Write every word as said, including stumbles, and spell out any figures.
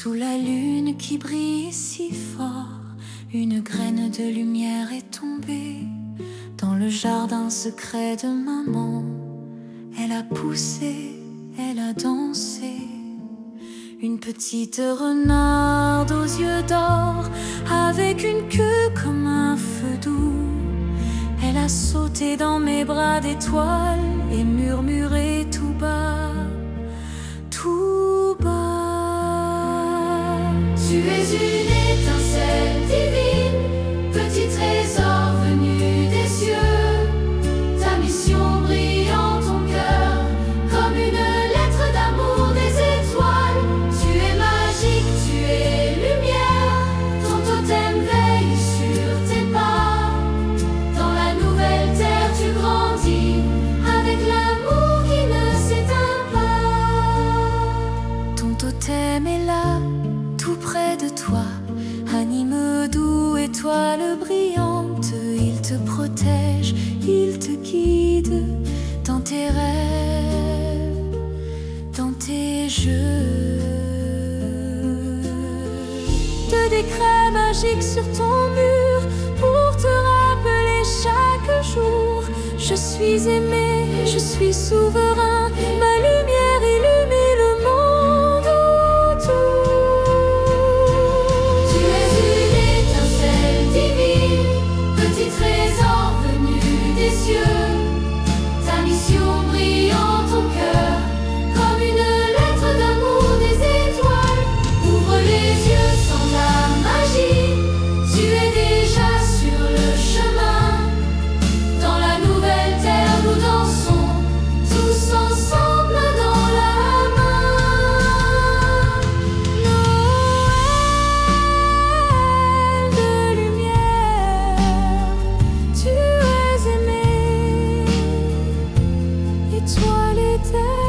Sous la lune qui brille si fort, une graine de lumière est tombée dans le jardin secret de maman. Elle a poussé, elle a dansé. Une petite renarde aux yeux d'or, avec une queue comme un feu doux. Elle a sauté dans mes bras d'étoiles et murmuré tout bas, tout bas. Tu es une étincelle divine, petit trésor venu des cieux. Ta mission brille en ton cœur, comme une lettre d'amour des étoiles. Tu es magique, tu es lumière, ton totem veille sur tes pas. Dans la nouvelle terre tu grandis, avec l'amour qui ne s'éteint pas. Ton totem est là, tout près de toi, anime doux, étoile brillante. Il te protège, il te guide dans tes rêves, dans tes jeux. De décrets magiques sur ton mur pour te rappeler chaque jour: je suis aimé, je suis souverain, ma lumière illumine le monde autour. Tu es une étincelle divine, petit trésor venu des cieux. Ta mission brille en ton cœur, comme une lettre d'amour des étoiles. Ouvre les yeux sans la magie, tu es déjà sur le chemin. Dans la nouvelle terre nous dansons, tous ensemble main dans la main. Noël de lumière, tu es aimé, étoile éternelle.